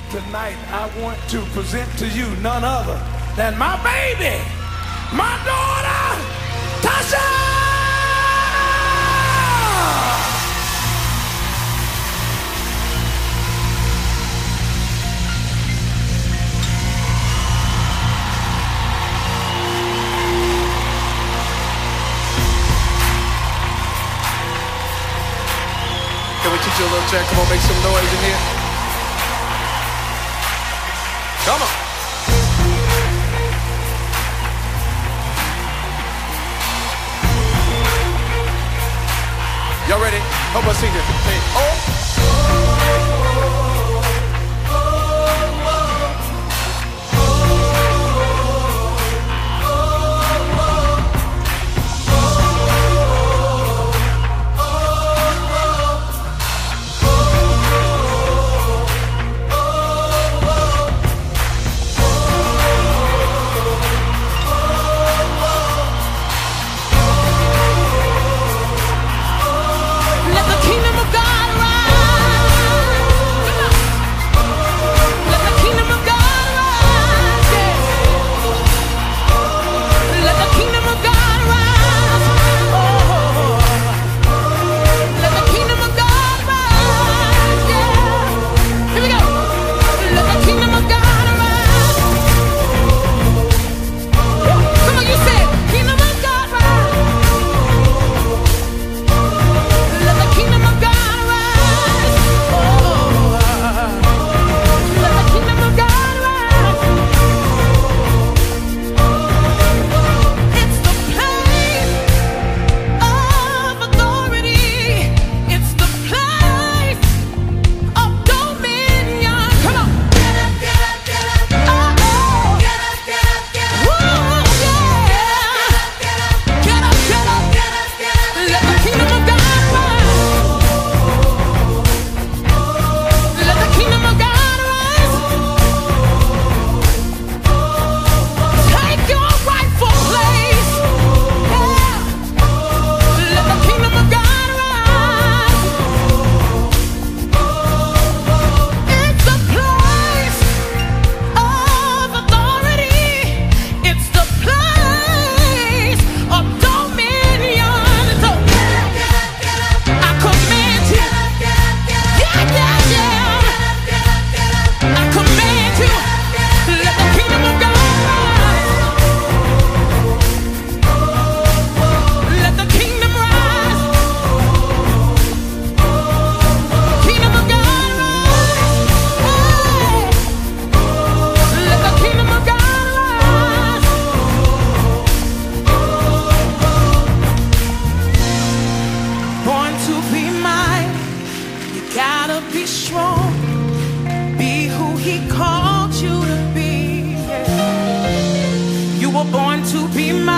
Tonight, I want to present to you none other than my baby, my daughter, Tasha! Can we teach you a little track? Come on, make some noise in here. Come on. Y'all ready? Help us sing this. Say, oh. Be strong, be who he called you to be. You were born to be mine.